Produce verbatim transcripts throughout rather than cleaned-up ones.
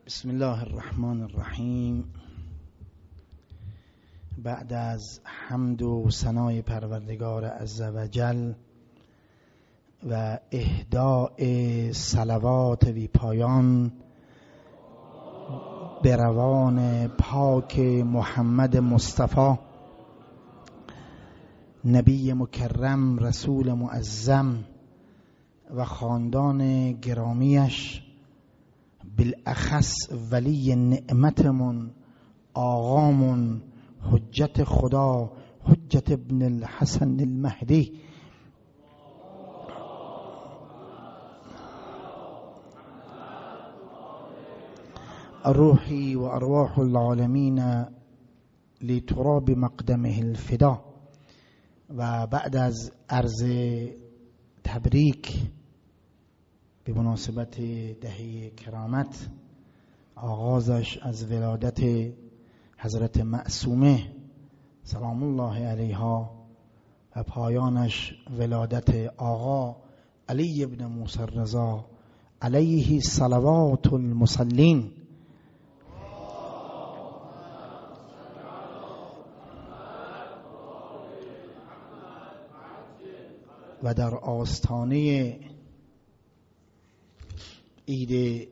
بسم الله الرحمن الرحیم. بعد از حمد و ثنای پروردگار عزوجل و اهداء صلوات بی پایان به روان پاک محمد مصطفی، نبی مکرم، رسول معظم و خاندان گرامیش، بالاخص ولی نعمتمون، آقامون، حجت خدا، حجت ابن الحسن المهدی، روحی و ارواح العالمین لتراب مقدمه الفدا. و بعد از عرض تبریک به مناسبت دهه کرامت، آغازش از ولادت حضرت معصومه سلام الله علیها و پایانش ولادت آقا علی ابن موسی الرضا علیه صلوات المصلین، و در آستانه عید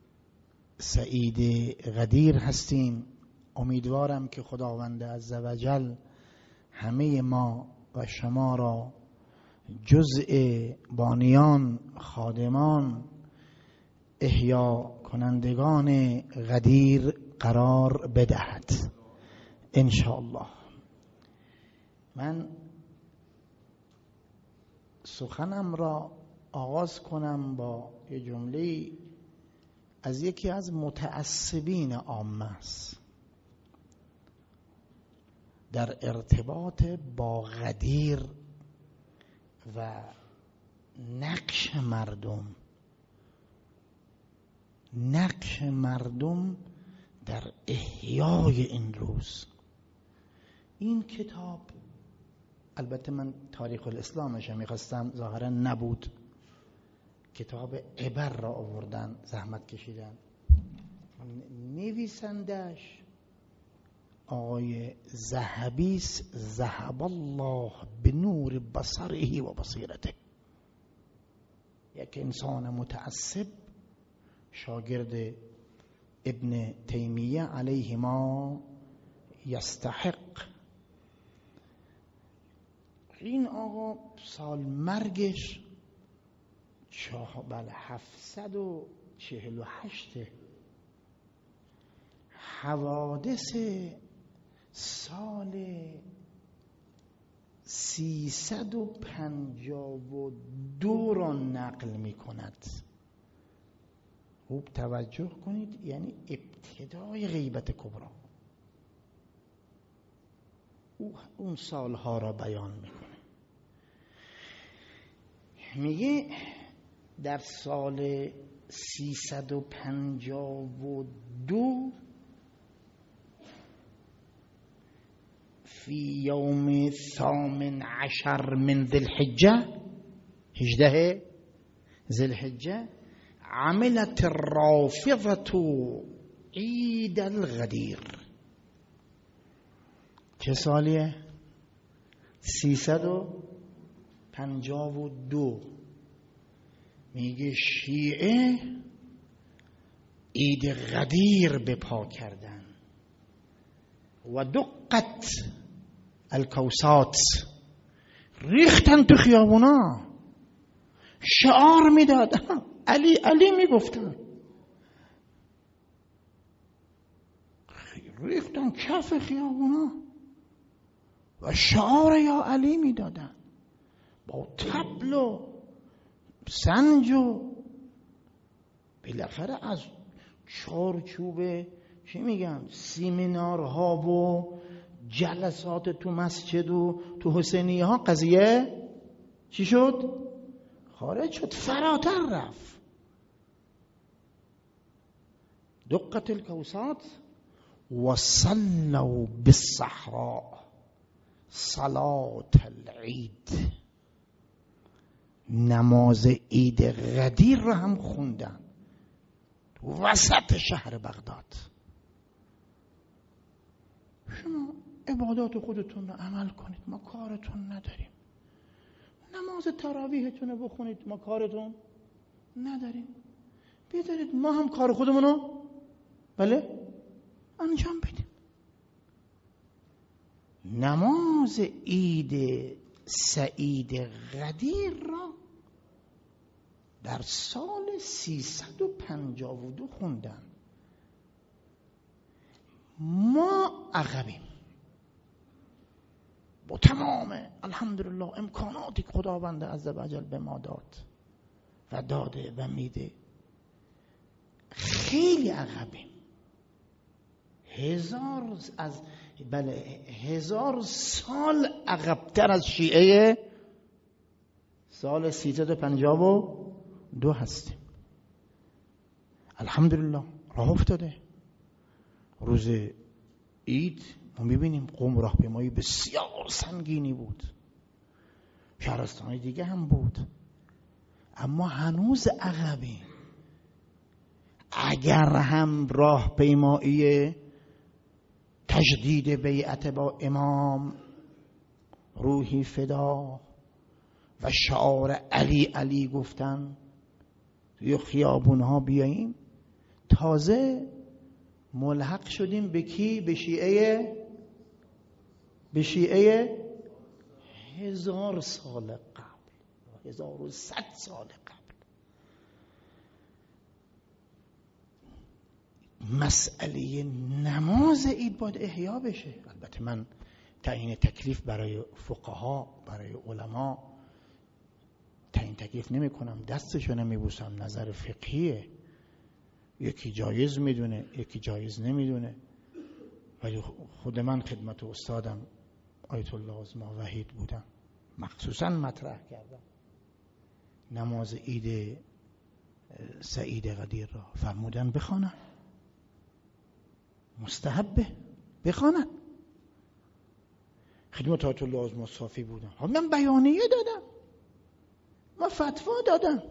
سعید قدیر هستیم. امیدوارم که خداوند عزوجل همه ما و شما را جزء بانیان، خادمان، احیا کنندگان قدیر قرار بدهد ان شاء الله. من سخنم را آغاز کنم با یه جمله از یکی از متعصبین عامه است در ارتباط با قدیر و نقش مردم نقش مردم در احیای این روز. این کتاب، البته من تاریخ الاسلامش میخواستم، ظاهرا نبود، کتاب عبر را آوردن، زحمت کشیدن. نویسندش آقای ذهبیس، ذهب الله به نور بصره و بصیرته، یک انسان متعصب، شاگرد ابن تیمیه علیه ما یستحق. این آقا سال مرگش چاه بله هفتصد و چهل و هشت. حوادث سال سیصد و پنجاه و دو را نقل می کند. خوب توجه کنید، یعنی ابتدای غیبت کبری او اون سالها را بیان میکنه. میگه در سال سیصد و پنجاه و دو فی یوم ثامن عشر من ذی الحجه، هجده ذی الحجه، عملت الرافضه عید الغدیر. چه سالیه؟ سیصد و پنجاه و دو. میگه شیعه عید غدیر به پا کردن و دقت الکوسات، ریختن تو خیابونا، شعار میدادن، علی علی میگفتن، ریختن کف خیابونا و شعار یا علی میدادن با طبل و سنج و بالاخره از چارچوب چی میگن سیمینارها و جلسات تو مسجد و تو حسینیه ها قضیه چی شد؟ خارج شد، فراتر رفت. دقت الکوسات و صلوا بالصحراء صلاة العید، نماز عید غدیر را هم خوندن. وسط شهر بغداد. شما عبادات خودتون رو عمل کنید، ما کارتون نداریم. نماز تراویحتون رو بخونید، ما کارتون نداریم. بیدارید ما هم کار خودمون رو بله انجام بدیم. نماز عید سعید قدیر را در سال سیصد و پنجاه و دو خوندن. ما عقبیم با تمام الحمدلله امکاناتی که خداوند عزوجل به ما داد و داده و میده، خیلی عقبیم. هزار از بله هزار سال عقبتر از شیعه سال سیصد و پنجاه و دو هستیم. الحمدلله راه افتاده. روز عید ما میبینیم قم راهپیمایی بسیار سنگینی بود، شهرستان‌های دیگه هم بود، اما هنوز عقبیم. اگر هم راهپیمایی تجدید بیعت با امام روحی فدا و شعار علی علی گفتن توی خیابونها بیاییم، تازه ملحق شدیم به کی؟ به شیعه به شیعه هزار سال قبل، هزار و صد سال قبل. مسئله نماز عید باید احیا بشه. البته من تعیین تکلیف برای فقها، برای علما تعیین تکلیف نمی کنم، دستشو نمی بوسم، نظر فقهیه. یکی جایز میدونه، یکی جایز نمیدونه، ولی خود من خدمت استادم آیت الله عظما وحید بودم، مخصوصا مطرح کردم نماز عید سعید قدیر را. فرمودن بخوانن، مستحبه بخوانن. خدمت آیت الله عظما صافی بودم، من بیانیه دادم، من فتوا دادم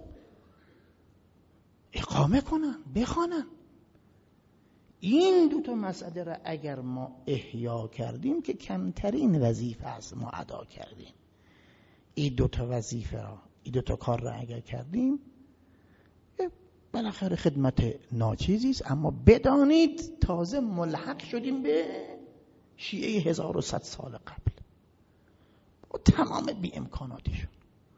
اقامه کنن، بخوانن. این دو تا مسئله را اگر ما احیا کردیم که کمترین وظیفه است ما ادا کردیم. این دو تا وظیفه را، این دو تا کار را اگر کردیم، بالاخره خدمت ناچیزی است، اما بدانید تازه ملحق شدیم به شیعه هزار و صد سال قبل و تمام بی امکاناتیشون.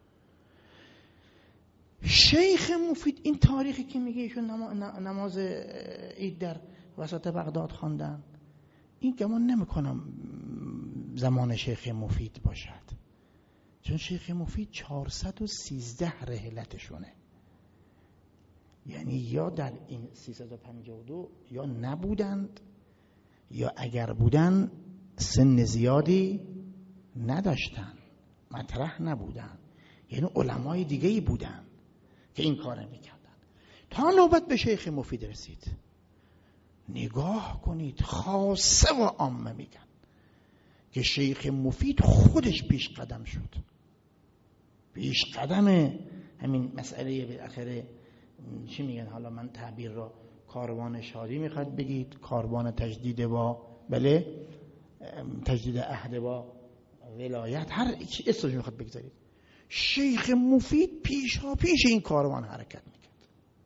شیخ مفید این تاریخی که میگه ایشون نماز عید در وسط بغداد خواندن، این گمان نمیکنم زمان شیخ مفید باشد، چون شیخ مفید چهارصد و سیزده رحلتشونه، یعنی یا در این سیصد و پنجاه و دو یا نبودند، یا اگر بودن سن زیادی نداشتن، مطرح نبودن، یعنی علمای دیگه‌ای بودن که این کار میکردن تا نوبت به شیخ مفید رسید. نگاه کنید، خاصه و عامه میگن که شیخ مفید خودش پیش قدم شد، پیش قدم همین مسئله بالاخره چی میگن، حالا من تعبیر را کاروان شادی میخواد بگید، کاروان تجدید با بله تجدید عهد با ولایت، هر چی اسمش میخواد بگذارید، شیخ مفید پیشا پیش این کاروان حرکت میکرد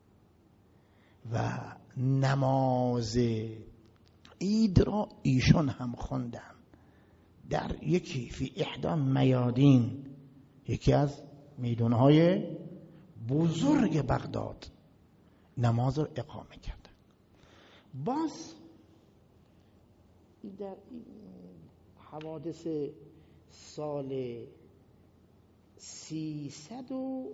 و نماز عید را ایشون هم خوندن در یکی فی احدا میادین، یکی از میدانهای بزرگ بغداد، نماز را اقامه کردن. باز در حوادث سال سیصد و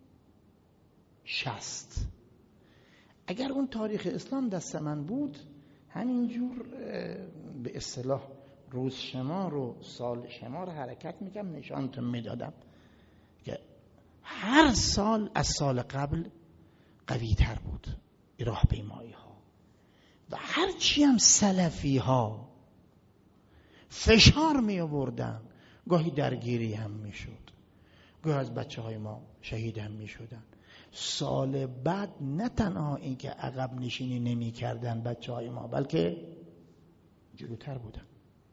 شصت، اگر اون تاریخ اسلام دست من بود، همینجور به اصطلاح روز شمار و سال شمار حرکت میکنم، نشانتون میدادم که هر سال از سال قبل قوی تر بود راه پیمایی ها، و هرچی هم سلفی ها فشار می آوردن، گاهی درگیری هم می شد، گاهی از بچه های ما شهید هم می شدن، سال بعد نه تنها این که عقب نشینی نمی کردن بچه های ما، بلکه جلوتر بودن.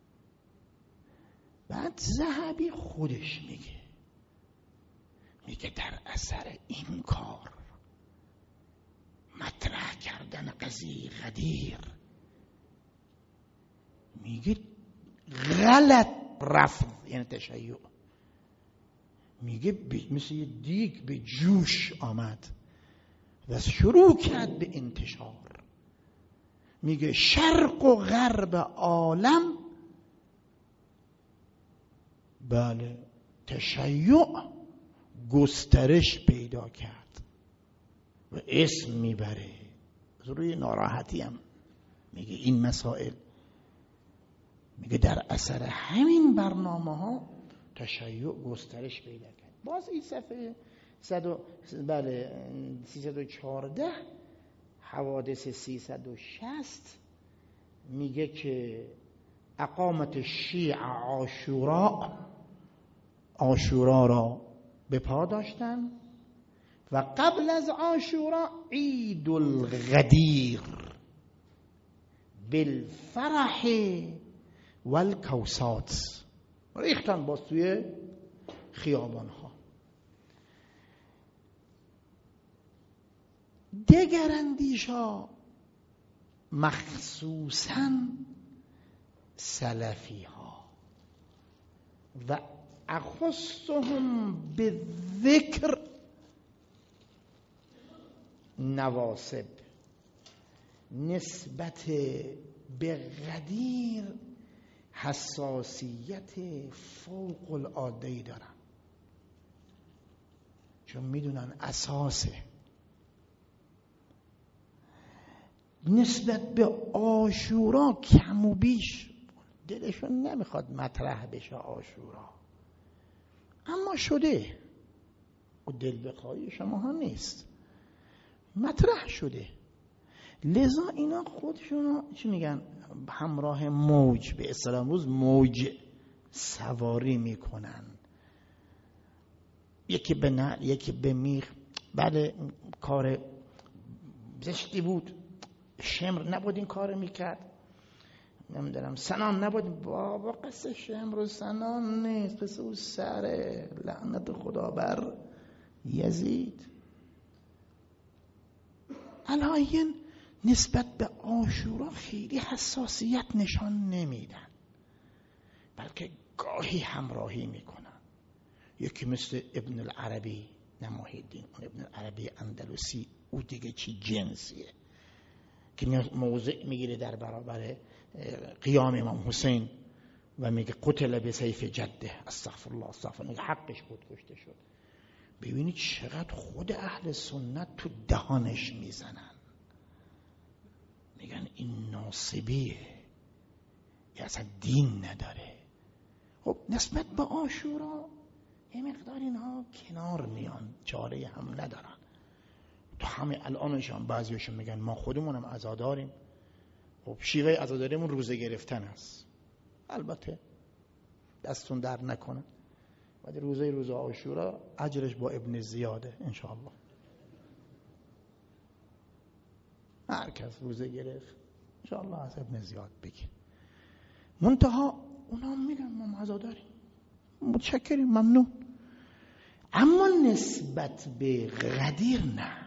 بعد ذهبی خودش میگه میگه در اثر این کار، مطرح کردن قضیه غدیر، میگه غلط رفض یعنی تشیع، میگه مثل یه دیگ به جوش آمد و شروع کرد به انتشار. میگه شرق و غرب عالم بله تشیع گسترش پیدا کرد و اسم میبره، روی ناراحتی هم میگه این مسائل، میگه در اثر همین برنامه ها تشیع گسترش پیدا کرد. باز این صفحه صد بله سیصد و چهارده حوادث سیصد و شصت میگه که اقامت شیعه عاشورا، عاشورا را به پا داشتن و قبل از عاشورا عید الغدیر بالفرح والکوسات ریختن باز توی خیابان ها. دیگر اندیشا مخصوصاً سلفی ها و اخصهم به ذکر نواسب نسبت به غدیر حساسیت فوق العاده‌ای دارن، چون میدونن اساسه. نسبت به عاشورا کم و بیش دلشون نمیخواد مطرح بشه عاشورا، اما شده و دل بخواهی شما ها نیست، مطرح شده. لذا اینا خودشون چی میگن، همراه موج، به اصطلاح امروز موج سواری میکنن، یکی به نعل یکی به میخ. بله کار زشتی بود، شمر نبود این کار میکرد، نمیدونم سنان نبود. بابا قصه شمر و سنان نیست، قصه او سره، لعنت خدا بر یزید. الهین نسبت به عاشورا خیلی حساسیت نشان نمیدن، بلکه گاهی همراهی میکنن. یکی مثل ابن العربی، نه محیدین، اون ابن العربی اندلسی، او دیگه چی جنسیه که موضع میگیره در برابر قیام امام حسین و میگه قتل به سیف جده، استغفر الله استغفر الله، حقش بود کشته شد. ببینید چقدر خود اهل سنت تو دهانش میزنن، میگن این ناصبیه، یا اصلا دین نداره. خب نسبت به عاشورا یه مقدار اینها کنار میان، چاره هم ندارن. تو همه الانشان بعضیشون میگن ما خودمونم عزاداریم. خب شیوه عزاداریمون روزه گرفتن است، البته دستون در نکنه، ولی روزه روزه عاشورا اجرش با ابن زیاده انشاءالله. هر کس روزه گرفت انشاءالله از ابن زیاد بگی. منتها اونا میگن ما عزاداریم، متشکریم، ممنون. اما نسبت به غدیر نه،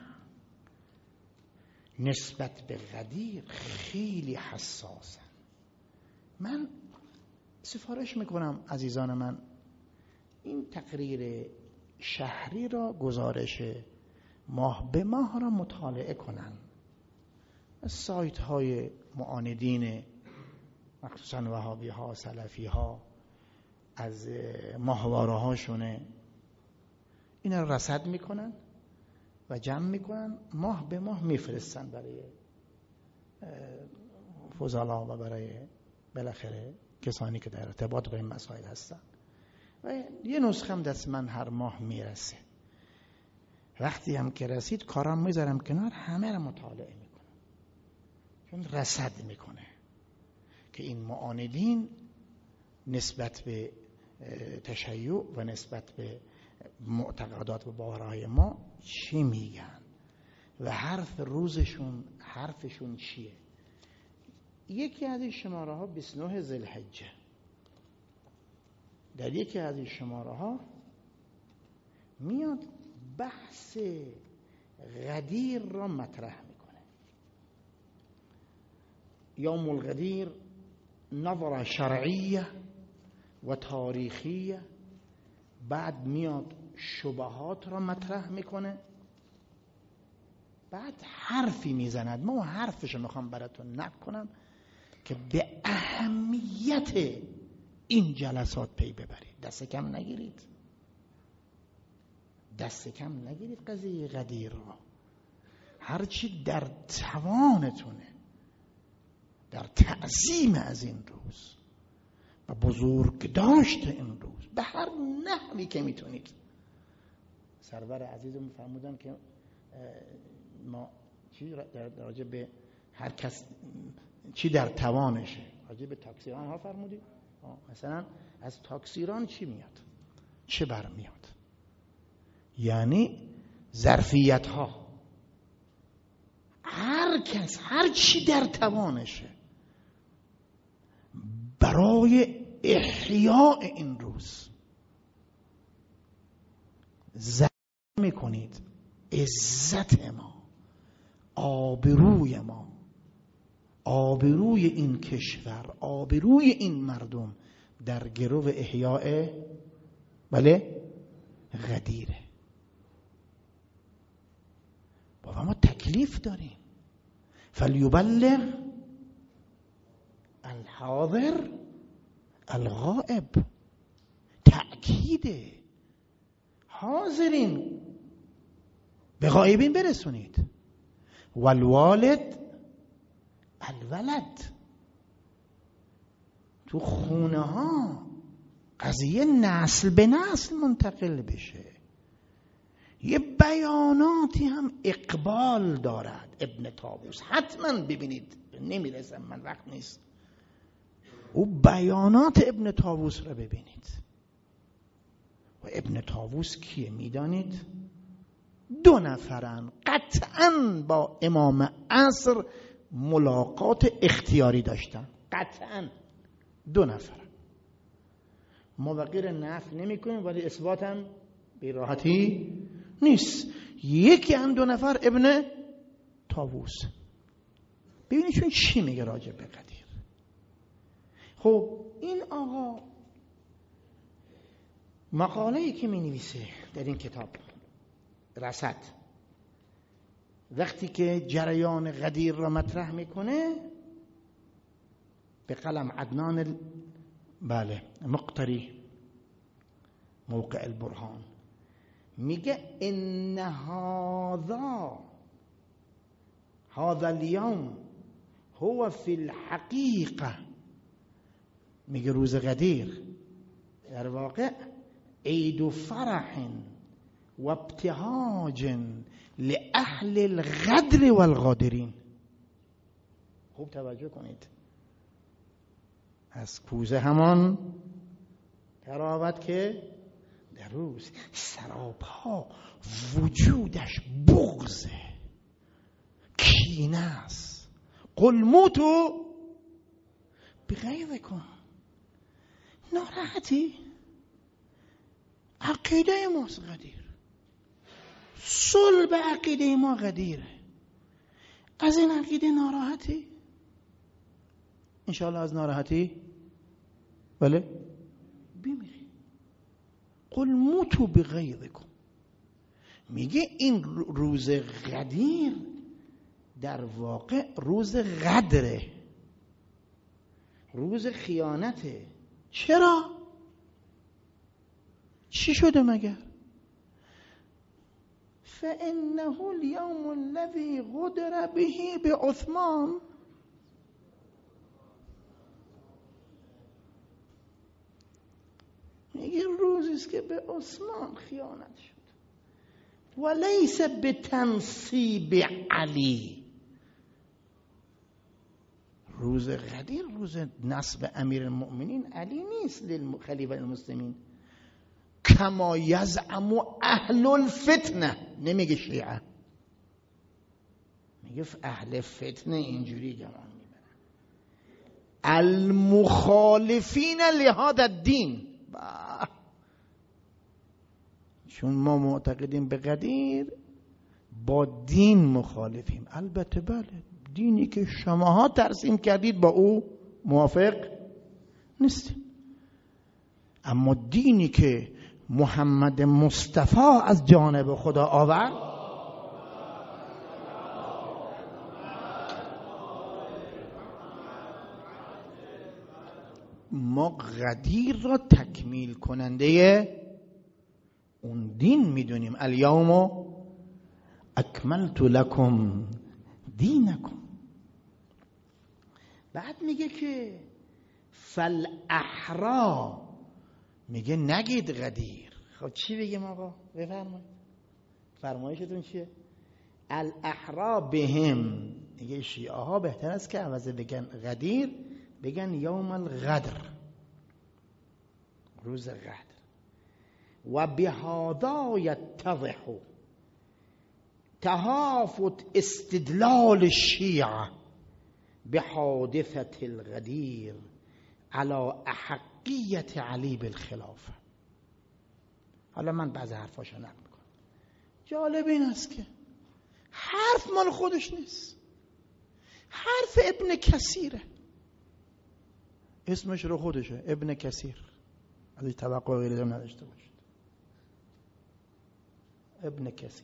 نسبت به غدیر خیلی حساسن. من سفارش میکنم عزیزان من این تقریر شهری را، گزارش ماه به ماه را مطالعه کنن. سایت های معاندین مخصوصا وهابی ها، سلفی ها، از ماهواره هاشونه این را رصد میکنن و جمع میکنن، ماه به ماه میفرستن برای فضلا و برای بالاخره کسانی که در ارتباط با این مسائل هستن. و یه نسخه هم دست من هر ماه میرسه. وقتی هم که رسید کارام میذارم کنار، همه را مطالعه میکنم، چون رصد میکنه که این معاندین نسبت به تشیع و نسبت به معتقدات و باورهای ما چی میگن و حرف روزشون حرفشون چیه. یکی از این شماره ها بیست و نه ذوالحجه، در یکی از این شماره ها میاد بحث غدیر را مطرح میکنه. یوم الغدیر نظر شرعیه و تاریخیه، بعد میاد شبهات را مطرح میکنه، بعد حرفی میزند. ما حرفشو میخوام براتون نقل کنم که به اهمیت این جلسات پی ببرید. دست کم نگیرید، دست کم نگیرید قضیه غدیر را. هرچی در توانتونه در تعظیم از این روز و بزرگ داشت این روز به هر نحوی که میتونید. سرور عزیزم فرمودن که ما چی در راجع به هر کس چی در توانشه، راجع به تاکسیران ها فرمودید. مثلا از تاکسیران چی میاد، چه برمیاد؟ یعنی ظرفیت ها. هر کس هر چی در توانشه برای احیاء این روز زحمت میکنید. عزت ما، آبروی ما، آبروی این کشور، آبروی این مردم در گرو احیاء بله غدیره. بابا ما تکلیف داریم. فلیبلغ الحاضر الغائب. تأکیده. حاضرین به غایبین برسونید. والوالد الولد. تو خونه ها قضیه نسل به نسل منتقل بشه. یه بیاناتی هم اقبال دارد. ابن طاووس حتما ببینید، نمیرسم من، وقت نیست. او بیانات ابن طاووس رو ببینید. و ابن طاووس کیه میدانید؟ دو نفرن قطعا با امام عصر ملاقات اختیاری داشتن. قطعا دو نفر. ما وقیر نفی نمی کنیم ولی اثبات هم به راحتی نیست. یکی هم دو نفر ابن طاووس. ببینید چون چی میگه راجع به غدیر. خب این آقا مقاله‌ای که می نویسه در این کتاب رصد، وقتی که جریان غدیر را مطرح میکنه به قلم عدنان ال... بله مقتری موقع البرهان میگه ان هذا هذا اليوم هو فی الحقیقه، میگه روز غدیر در واقع عید و فرح و ابتهاج لأهل الغدر والغادرین. خوب توجه کنید. از کوزه همان تراود که در روز سراپا وجودش بغضه، کینه است. قل موتو بغیظکم. ناراحتی؟ عقیده ماست غدیر، صلب عقیده ما غدیره. از این عقیده ناراحتی؟ انشاءالله از ناراحتی بله بمیری. قل موتو بغیظکم. میگه این روز غدیر در واقع روز غدره، روز خیانته. چرا؟ چی شده مگر؟ فإنه اليوم الذي غدر به بعثمان. میگه روزی است که به عثمان خیانت شد. ولیس بتنصیب علی. روز غدیر روز نصب امیر المؤمنین علی نیست، خلیفه المسلمین. کما یزعم اهل الفتنه، نمیگه شیعه، میگه اهل فتنه اینجوری گمان میبرن. المخالفین لهذا الدین، چون ما معتقدیم به قدیر با دین مخالفیم. البته بله، دینی که شماها ترسیم کردید با او موافق نیستیم، اما دینی که محمد مصطفی از جانب خدا آورد ما غدیر را تکمیل کننده اون دین میدونیم. الیوم اکملت لکم دینکم. بعد میگه که فالاحرا، میگه نگید غدیر. خب چی بگیم آقا؟ بفرمایید، فرمایشتون چیه؟ الاحرا بهم، میگه شیعه ها بهتر است که عوض بگن غدیر بگن یوم الغدر، روز غدر. و بهذا یتضح تهافت استدلال الشیعه بحادثة الغدیر على احقیت علی بالخلافه. حالا من بعضی حرفاشو نقل میکنم. جالب این است که حرف مال خودش نیست، حرف ابن کثیره، اسمش رو خودشه، ابن کثیر، ازش توقع غیره نداشته باشید. ابن کثیر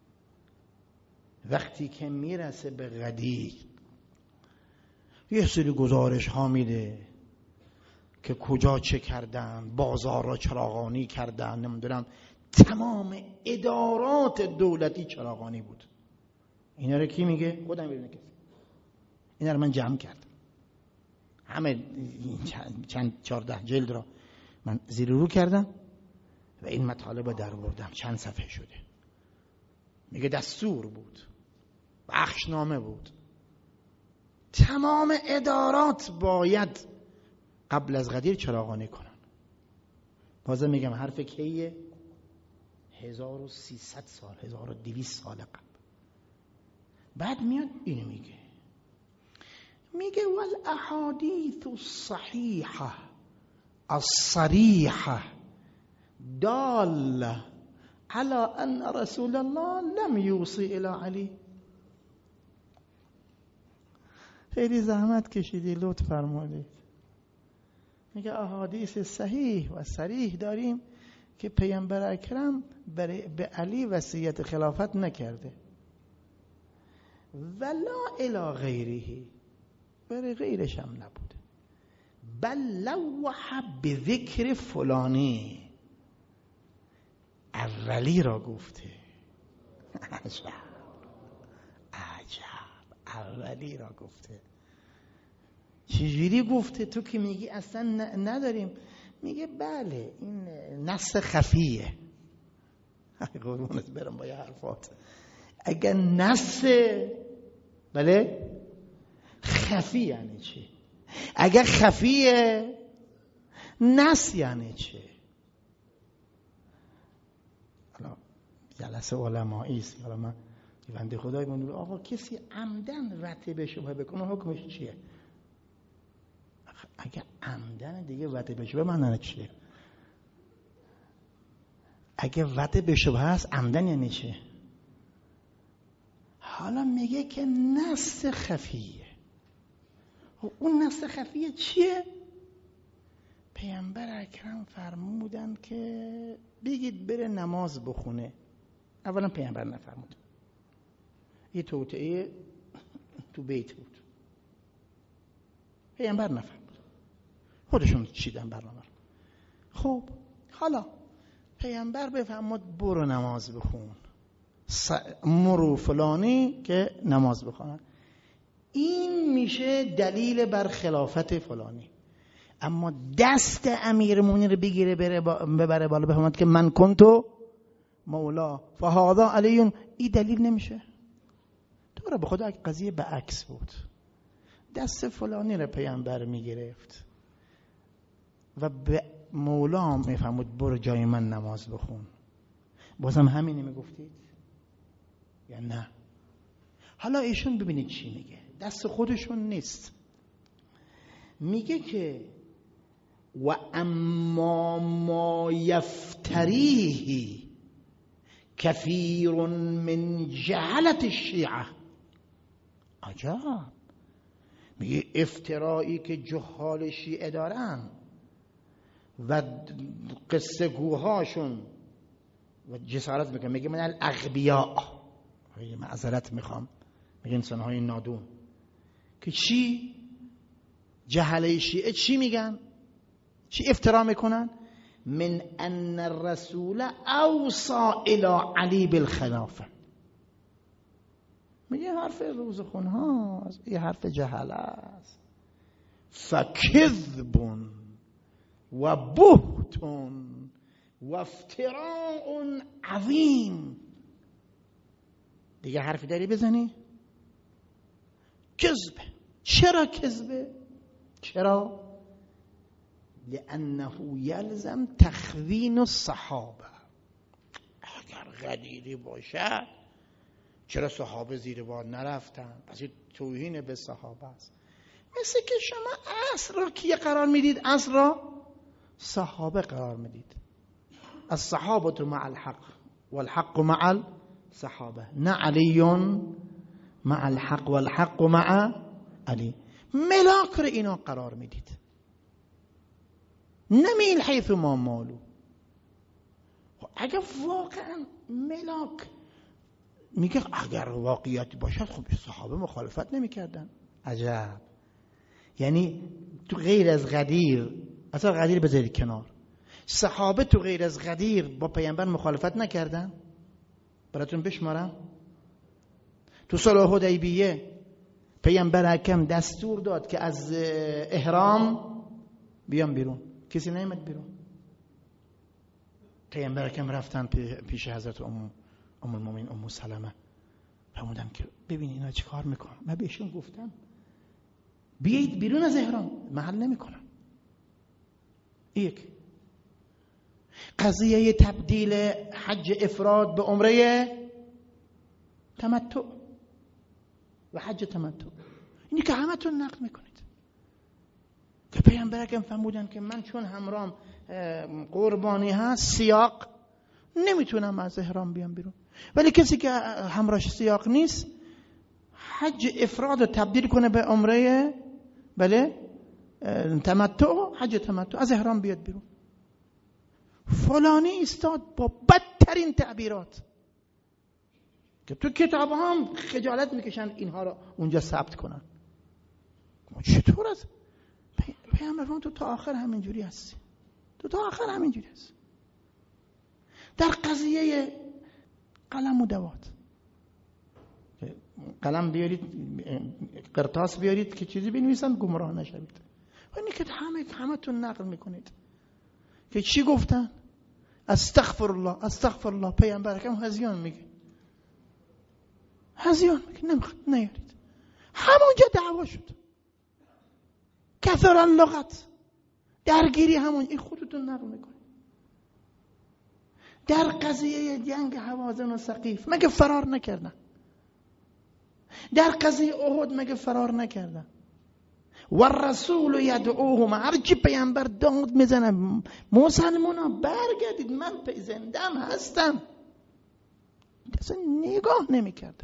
وقتی که میرسه به غدیر یه سری گزارش ها میده که کجا چه کردن، بازار را چراغانی کردن، نمیدونم تمام ادارات دولتی چراغانی بود. اینا رو کی میگه؟ خودم ابن کثیر. اینا رو من جمع کردم، همه چند چارده جلد را من زیر رو کردم و این مطالب در بردم، چند صفحه شده. میگه دستور بود، بخشنامه بود، تمام ادارات باید قبل از غدیر چراغانی کنن. بازم میگم حرف کیه؟ هزار و سیصد سال، هزار و دویست سال قبل. بعد میاد اینو میگه، میگه والاحادیث الصحیحه الصریحه داله على ان رسول الله لم یوصی الی علی. خیلی زحمت کشیدی، لطف فرمودید. میگه احادیث صحیح و صریح داریم که پیامبر اکرم برای به علی وصیت خلافت نکرده، ولا الی غیره، برای غیرش هم نبوده. بل لوح بذکر فلانی، اولی را گفته. عجب عجب، اولی را گفته. چجوری گفته؟ تو که میگی اصلا نداریم. میگه بله این نص خفیه. قربونت برم با یه حرفات. اگر نص بله خفی یعنی چی؟ اگر خفیه نص یعنی چی؟ حالا جلسه علمایی است، حالا من بنده خدای من آقا کسی عمدن وطی به شبهه بکنه حکمش چیه؟ اگه عمدن دیگه وطی به شبهه معنی چیه؟ اگه وطی به شبهه هست عمدن یعنی چیه؟ حالا میگه که نص خفیه. اون نص خفیه چیه؟ پیامبر اکرم فرمودن که بگید بره نماز بخونه. اولا پیامبر نفرمود، یه توطئه تو بیت بود، پیامبر نفرمود، خودشون چیدن برنامه. خب حالا پیامبر بفرمود برو نماز بخون، مرو فلانی که نماز بخونن، این میشه دلیل بر خلافت فلانی. اما دست امیرالمومنین رو بگیره بره با ببره بالا بفهمد که من کنتو مولا فهذا علیون، این دلیل نمیشه. تو را به خدا قضیه به عکس بود، دست فلانی رو پیامبر میگرفت و به مولا میفهمود برو جای من نماز بخون، بازم همینی میگفتید یا نه؟ حالا ایشون ببینید چی میگه، دست خودشون نیست. میگه که و اما ما یفتریه کثیر من جهلت الشیعه. عجب. میگه افترایی که جهال شیعه دارن و قصه گوهاشون و جسارت میکنه، میگه من الاغبیاء، معذرت میخوام، میگه انسان های نادون که چی؟ جهله شیعه چی میگن؟ چی افترا میکنن؟ من ان الرسول اوصى الى علی بالخلافه. میگه حرف روزخون هاست، یه حرف جهله است. فکذب و بهت و افتراء عظیم. دیگه حرفی داری بزنی؟ کذبه. چرا کذبه؟ چرا؟ لأنه یلزم تخوین الصحابه. اگر غدیری باشد چرا صحابه زیر بار نرفتن؟ پس توهین به صحابه است. مثل که شما اصل را کیه قرار میدید؟ اصل را صحابه قرار میدید. الصحابه مع الحق والحق مع الصحابه، نه علی مع الحق والحق مع علی. ملاک را اینا قرار میدید، نمیل حیث ما مالو. اگر واقعا ملاک میگه اگر واقعیت باشد خب صحابه مخالفت نمیکردن. عجب. یعنی تو غیر از غدیر، اصلا غدیر بذارید کنار، صحابه تو غیر از غدیر با پیامبر مخالفت نکردن؟ براتون بشمارم. تو صلح حدیبیه پیامبر اکرم دستور داد که از احرام بیان بیرون، کسی نیامد بیرون. پیامبر اکرم رفتن پیش حضرت ام ام المؤمنین ام سلمه، فرمودن که ببین اینا چه کار میکنن. من بهشون گفتم بیایید بیرون از احرام، محل نمیکنن. یک قضیه تبدیل حج افراد به عمره تمتع و حج تمتع، اینی که همه تون نقل میکنید که پیامبر اکرم فرمودن که من چون همرام قربانی هست سیاق نمیتونم از احرام بیام بیرون، ولی کسی که همراهش سیاق نیست حج افراد رو تبدیل کنه به عمره بله تمتع، حج تمتع، از احرام بیاد بیرون. فلانی استاد با بدترین تعبیرات که تو کتاب هم خجالت میکشن اینها رو اونجا ثبت کنن. چطور است؟ پیامبر فرمود تو تا آخر همینجوری هستی، تو تا آخر همینجوری هستی. در قضیه قلم و دوات، قلم بیارید قرطاس بیارید که چیزی بنویسن گمراه نشوید. اینی که همه همه تون نقل میکنید که چی گفتن؟ استغفر الله استغفر الله. پیامبر اکرم هزیان میگه، هزیان میگه نمیخواد نیارید. همونجا دعوا شد، کثر اللغت، درگیری همون. این خودتون نقل میکنید. در قضیه جنگ هوازن و ثقیف مگه فرار نکردن؟ در قضیه احد مگه فرار نکردن؟ و الرسول یدعوهم، هرچی پیامبر داد میزنه مسلمانا برگردید، من زندم هستم. اصلا نگاه نمیکرد.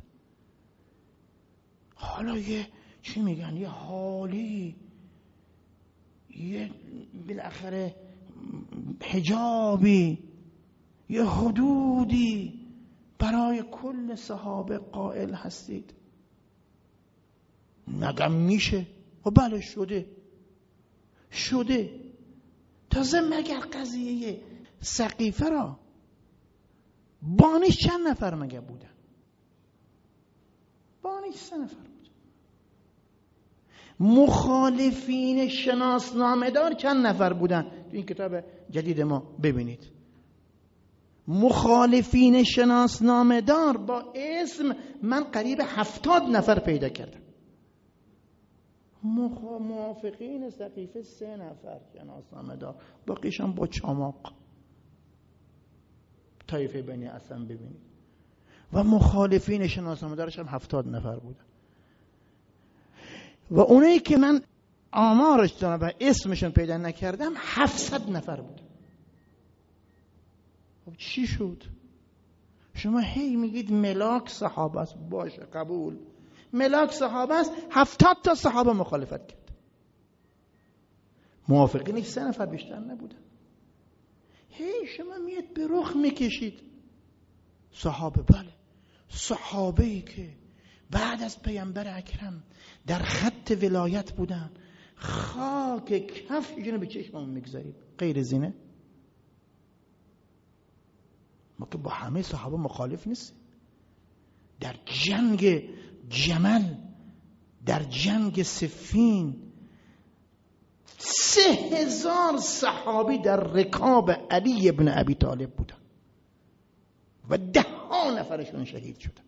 حالا یه چی میگن، یه حالی، یه بالاخره حجابی، یه حدودی برای کل صحابه قائل هستید. نگم میشه؟ و بله شده شده. تازه مگر قضیه سقیفه را بانیش چند نفر مگه بودن؟ بانیش سه نفر بود. مخالفین شناسنامه دار چند نفر بودن؟ تو این کتاب جدید ما ببینید. مخالفین شناسنامه دار با اسم من قریب هفتاد نفر پیدا کردم. موافقین سقیفه سه نفر شناسنامه دار، باقیشان با چماق. طایفه بنی اسد ببینید. و مخالفین شناسنامه دارش هم هفتاد نفر بودن. و اونایی که من آمارش دارم و اسمشون پیدا نکردم هفتصد نفر بود. خب چی شد؟ شما هی میگید ملاک صحابه است. باشه قبول، ملاک صحابه است. هفتاد تا صحابه مخالفت کرد. موافقینش سه نفر بیشتر نبودن. هی شما میاد به رخ میکشید صحابه. بله، صحابه ای که بعد از پیامبر اکرم در خط ولایت بودن، خاک کفشون به چشممون میگذاریم. غیر زینه ما که با همه صحابه مخالف نیستیم. در جنگ جمل، در جنگ صفین، سه هزار صحابی در رکاب علی ابن ابی طالب بودن و ده ها نفرشون شهید شدن.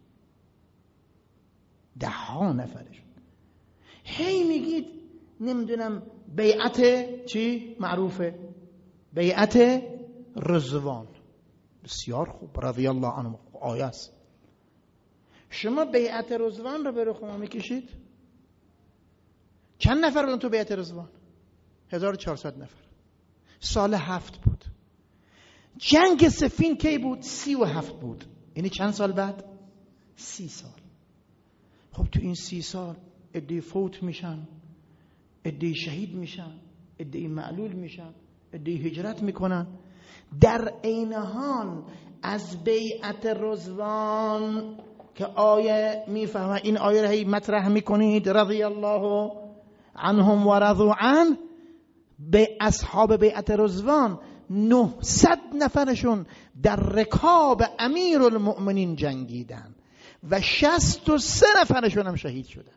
ده ها نفرشون. هی میگید نمیدونم بیعت چی معروفه؟ بیعت رضوان. بسیار خوب، رضی الله عنه، آیه است. شما بیعت رضوان رو به رخ ما میکشید. چند نفر بودن تو بیعت رضوان؟ هزار و چهارصد نفر. سال هفت بود. جنگ صفین کی بود؟ سی و هفت بود. یعنی چند سال بعد؟ سی سال. خب تو این سی سال عده‌ای فوت میشن، عده‌ای شهید میشن، عده‌ای معلول میشن، عده‌ای هجرت میکنن. در عین حال از بیعت رضوان که آیه میفهمه، این آیه رو هی مطرح میکنید، رضی الله عنهم و رضوا عنه، به اصحاب بیعت رضوان نهصد نفرشون در رکاب امیرالمؤمنین جنگیدن و شصت و سه نفرشون هم شهید شدن.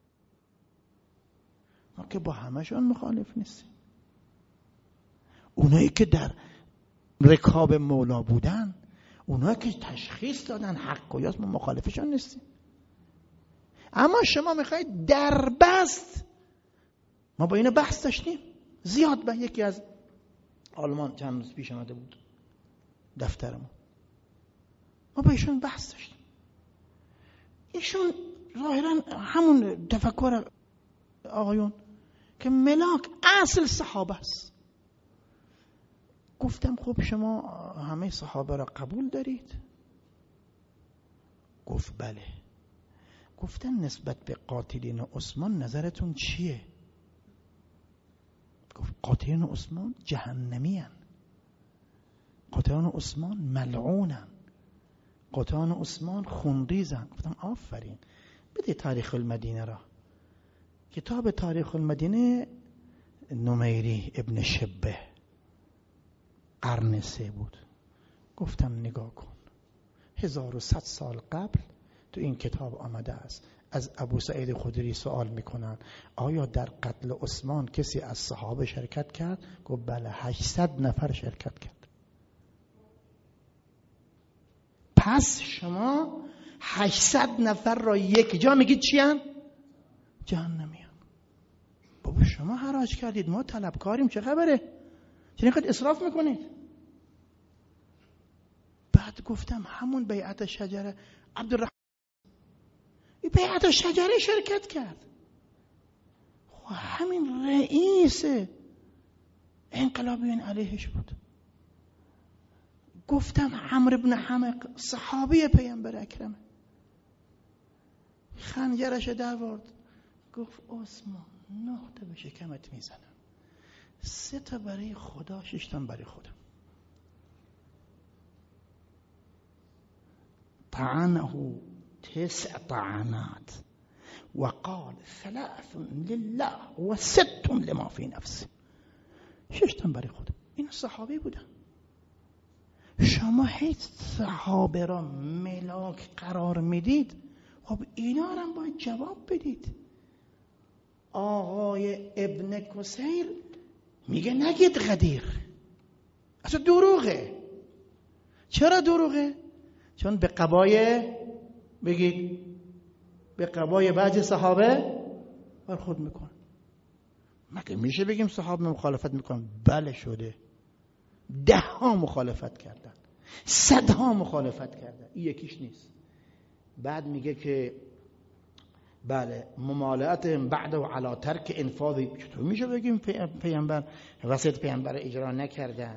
ما که با همشون مخالف نیستیم. اونایی که در رکاب مولا بودن، اونایی که تشخیص دادن حق و یاس، ما مخالفشون نیستیم. اما شما میخواید در بست، ما با اینو بحث داشتیم زیاد. به یکی از آلمان چند روز پیش آمده بود دفترمون، ما با ایشون بحث داشتیم. ایشون ظاهرا همون تفکر آقایون که ملاک اصل صحابه است. گفتم خب شما همه صحابه را قبول دارید؟ گفت بله. گفتم نسبت به قاتلین عثمان نظرتون چیه؟ گفت قاتلین عثمان جهنمی هن. قاتلین عثمان ملعون هن. قاتلین عثمان خونریز هن. گفتم آفرین، بده تاریخ المدینه را. کتاب تاریخ المدینه نمیری ابن شبه قرن سه بود. گفتم نگاه کن، هزار و صد سال قبل تو این کتاب آمده است. از ابو سعید خدری سوال میکنن آیا در قتل عثمان کسی از صحابه شرکت کرد؟ گفت بله، هشتصد نفر شرکت کرد. پس شما هشتصد نفر را یک جا میگید چی هن؟ جهنمی هن. بابا شما حراج کردید، ما طلبکاریم، چه خبره؟ چه اینقدر اسراف میکنید؟ بعد گفتم همون بیعت شجره عبدالرحمن این بیعت شجره شرکت کرد. خب همین رئیس انقلابیون علیهش بود. گفتم عمرو بن حمق صحابی پیامبر اکرمه، خنجرش در آورد، گفت عثمان نه تا به شکمت میزنم، سه تا برای خدا، شش تا برای خودم. طعنه تسع طعنات وقال ثلاث لله و ست لما فی نفسه. شش تا برای خودم. این صحابی بودن. شما هیچ صحابه را ملاک قرار میدید، خب اینا را باید جواب بدید. آقای ابن کثیر میگه نگید غدیر، اصلا دروغه. چرا دروغه؟ چون به قبای بگید به قبای بعض صحابه برخورد میکن. مگه میشه بگیم صحابه مخالفت میکنن؟ بله شده. ده ها مخالفت کردن، صدها مخالفت کردن، این یکیش نیست. بعد میگه که بله ممالات بعد و علا ترک انفاذ. چطور میشه بگیم پیامبر وصیت پیامبر اجرا نکردن؟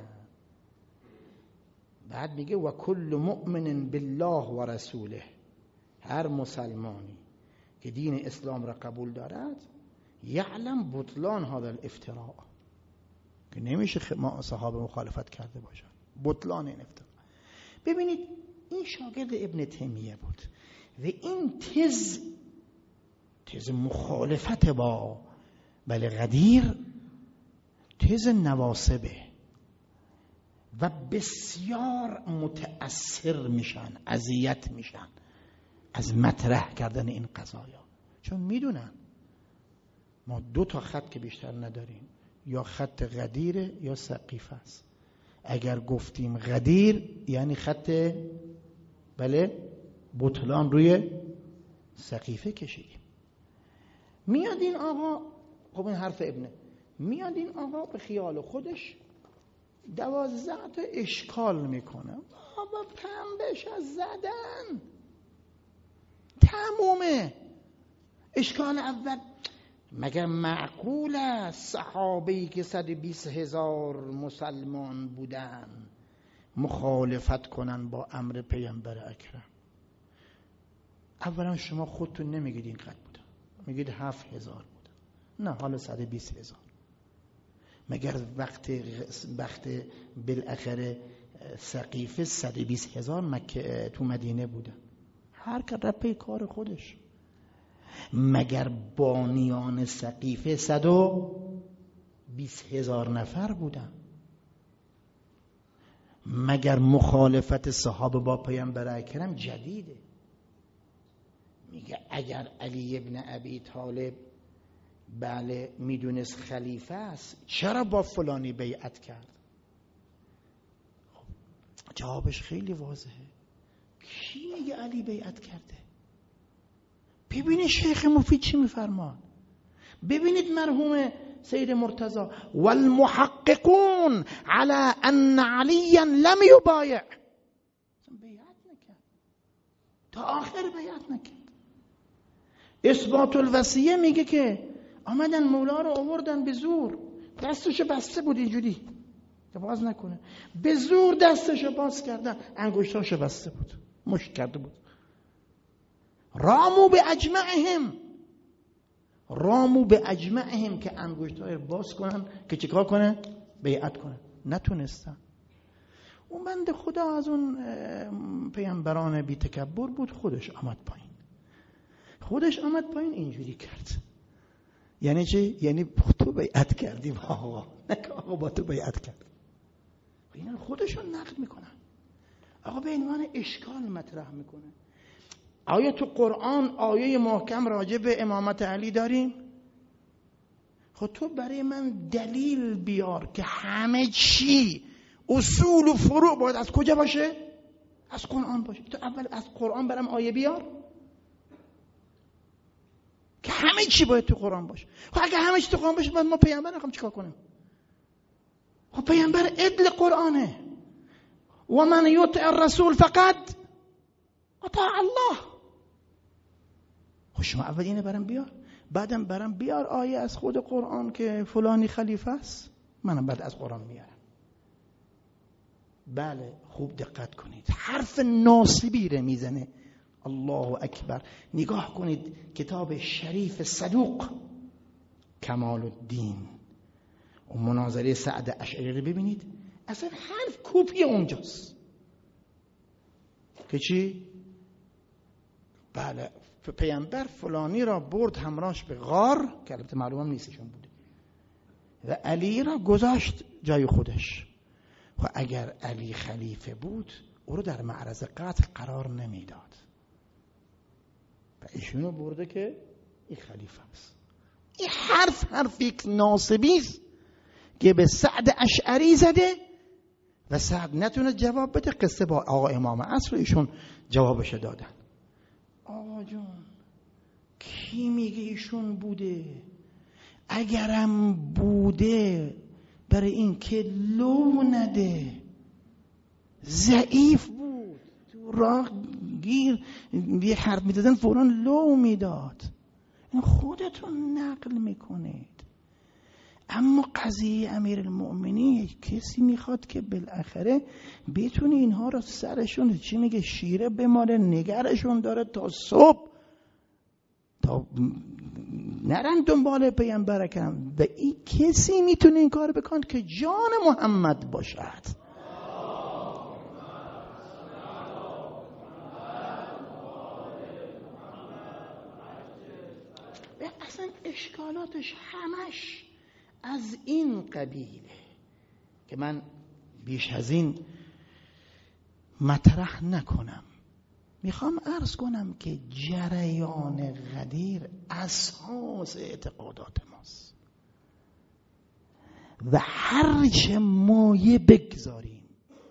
بعد میگه و کل مؤمن بالله و رسوله، هر مسلمانی که دین اسلام را قبول دارد یعلم بطلان هذا الافتراء، که نمیشه ما صحابه مخالفت کرده باشن، بطلان این افتراء. ببینید این شاگرد ابن تیمیه بود و این تز تز مخالفت با بله غدیر تز نواسبه و بسیار متأثر میشن، اذیت میشن از مطرح کردن این قضایا، چون میدونن ما دو تا خط که بیشتر نداریم، یا خط غدیره یا سقیفه است. اگر گفتیم غدیر یعنی خط بله بطلان روی سقیفه کشیدیم. میاد این آقا، خب این حرف ابنه، میاد این آقا به خیال خودش دوازده تا اشکال میکنه. بابا پنبهش از زدن تمومه. اشکال اول، مگر معقول است صحابه‌ای که صد و بیست هزار مسلمان بودن مخالفت کنن با امر پیامبر اکرم؟ اولا شما خودتون نمیگید اینقدر بودن، میگید هفت هزار بودن، نه حالا صد و بیست هزار. مگر وقت وقت بالاخره سقیفه صد و بیست هزار مکه تو مدینه بودن، هر که رپی کار خودش. مگر بانیان سقیفه صد و بیست هزار نفر بودن؟ مگر مخالفت صحابه با پیامبر اکرم جدیده؟ میگه اگر علی ابن ابی طالب بله میدونست خلیفه است چرا با فلانی بیعت کرد؟ خب جوابش خیلی واضحه. کی میگه علی بیعت کرده؟ ببینید شیخ مفید چی میفرمان، ببینید مرحوم سید مرتضی والمحققون على ان علیا لم یبایع، بیعت نکرد، تا آخر بیعت نکرد. اثبات الوصیه میگه که آمدن مولا رو آوردن به زور، دستشو بسته بود اینجوری که باز نکنه، به زور دستشو باز کردن، انگشتاشو بسته بود، مشت کرده بود. رامو به اجمعهم، رامو به اجمعهم که انگشتای باز کنن که چیکار کنن؟ بیعت کنن. نتونستن. اون بند خدا از اون پیامبران بی تکبر بود، خودش آمد پایین، خودش آمد پایین اینجوری کرد. یعنی چی؟ یعنی تو بیعت کردی با آقا، نه که آقا با تو بیعت کرد. اینا خودشون نقد میکنن. آقا به عنوان اشکال مطرح میکنه. آیا تو قرآن آیه محکم راجع به امامت علی داریم؟ خب تو برای من دلیل بیار که همه چی اصول و فروع باید از کجا باشه؟ از قرآن باشه. تو اول از قرآن برام آیه بیار که همه چی باید تو قرآن باشه. خب اگه همه چی تو قرآن باشه بعد ما پیامبر نخوام چیکار کنیم؟ خب پیامبر عدل قرآنه. و من یطع الرسول فقط اطاع الله. خب شما اول اینه برام بیار، بعدم برام بیار آیه از خود قرآن که فلانی خلیفه است، منم بعد از قرآن میارم. بله خوب دقت کنید، حرف ناصبی رو میزنه. الله اکبر. نگاه کنید کتاب شریف صدوق کمال الدین و مناظره سعد اشعری رو ببینید، اصلا حرف کپی اونجاست که چی؟ بله پیامبر فلانی را برد همراهش به غار که البته معلومم نیستشون بوده و علی را گذاشت جای خودش. و اگر علی خلیفه بود او رو در معرض قتل قرار نمیداد و ایشونو برده که این خلیفه است. این حرف حرف یک ناصبی است که به سعد اشعری زده و سعد نتونه جواب بده. قصه با آقا امام عصر ایشون جوابش دادن. آقا جون کی میگه ایشون بوده؟ اگرم بوده برای این که لو نده، ضعیف بود، تو راه گیر یه حرف میدادن فوراً لو میداد. این خودتون نقل میکنید. اما قضیه امیرالمؤمنین کسی میخواد که بالاخره بتونه اینها رو سرشون، چی میگه، شیره بماره نگرشون داره تا صبح، تا نرن دنبال پیامبر اکرم. و این کسی میتونه این کار بکنه که جان محمد باشد. اصلا اشکالاتش همش از این قبیله که من بیش از این مطرح نکنم. میخوام عرض کنم که جریان غدیر اساس اعتقادات ماست و هرچه مایه بگذاریم،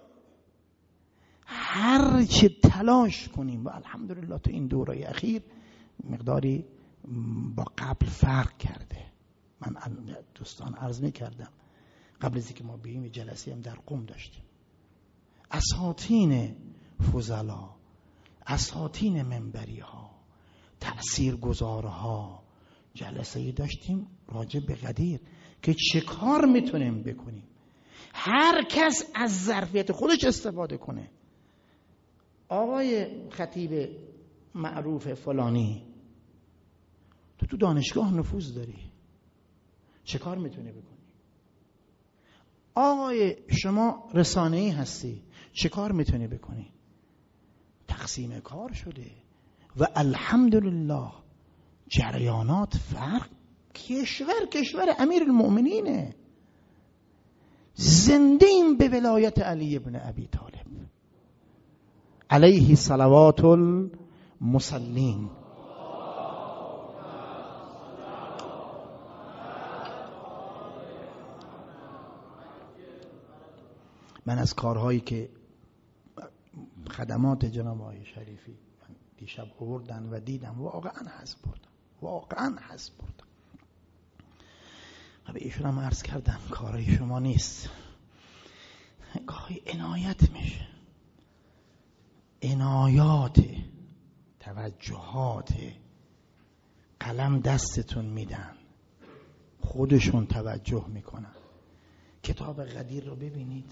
هرچه تلاش کنیم، و الحمدلله تو این دوره اخیر مقداری با قبل فرق کرده. من دوستان عرض میکردم قبل از اینکه ما بیاییم جلسه هم در قم داشتیم، اساطین فضلا، اساطین منبری ها، تأثیرگذارها، جلسه داشتیم راجع به غدیر که چه کار میتونیم بکنیم. هر کس از ظرفیت خودش استفاده کنه. آقای خطیب معروف فلانی، تو تو دانشگاه نفوذ داری، چه کار میتونی بکنی؟ آقای شما رسانه‌ای هستی، چه کار میتونی بکنی؟ تقسیم کار شده و الحمدلله جریانات فرق. کشور کشور امیرالمؤمنینه، زنده این به ولایت علی ابن ابی طالب علیه صلوات المصلین. من از کارهایی که خدمات جناب آقای شریفی من دیشب آوردن و دیدم واقعا حس بردم، واقعا حس بردم. و به ایشون هم عرض کردم کارهای شما نیست، گاهی عنایت میشه، عنایات، توجهات، قلم دستتون میدن، خودشون توجه میکنن. کتاب غدیر رو ببینید،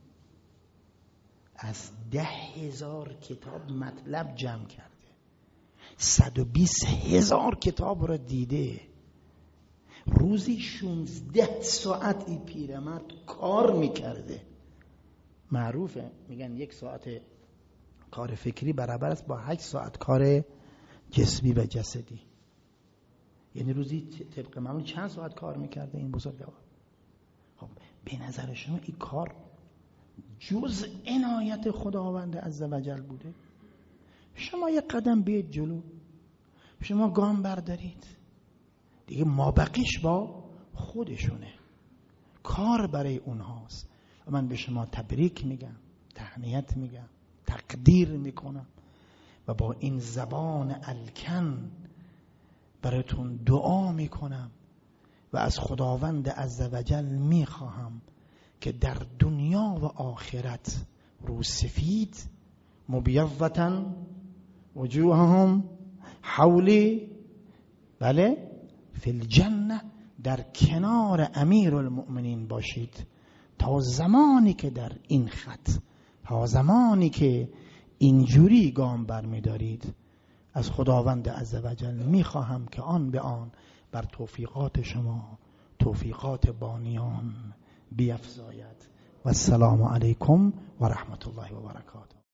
از ده هزار کتاب مطلب جمع کرده، صد و بیست هزار کتاب رو دیده، روزی شونزده ساعت این پیرمرد کار میکرده. معروفه میگن یک ساعت کار فکری برابر است با هشت ساعت کار جسمی و جسدی. یعنی روزی طبق معمول چند ساعت کار میکرده این بزرگوار؟ خب به نظر شما این کار جز عنایت خداوند عزوجل بوده؟ شما یک قدم بیاید جلو، شما گام بردارید دیگه، ما بقیش با خودشونه، کار برای اونهاست. و من به شما تبریک میگم، تهنیت میگم، تقدیر میکنم و با این زبان الکن براتون دعا میکنم و از خداوند عزوجل میخواهم که در دنیا و آخرت رو سفید مبیضة وجوههم حولی، بله، فی الجنه، در کنار امیرالمؤمنین باشید تا زمانی که در این خط، تا زمانی که اینجوری گام برمیدارید. از خداوند عزوجل میخواهم که آن به آن بر توفیقات شما توفیقات بانیان بیفزاید. و السلام علیکم و رحمت الله و برکاته.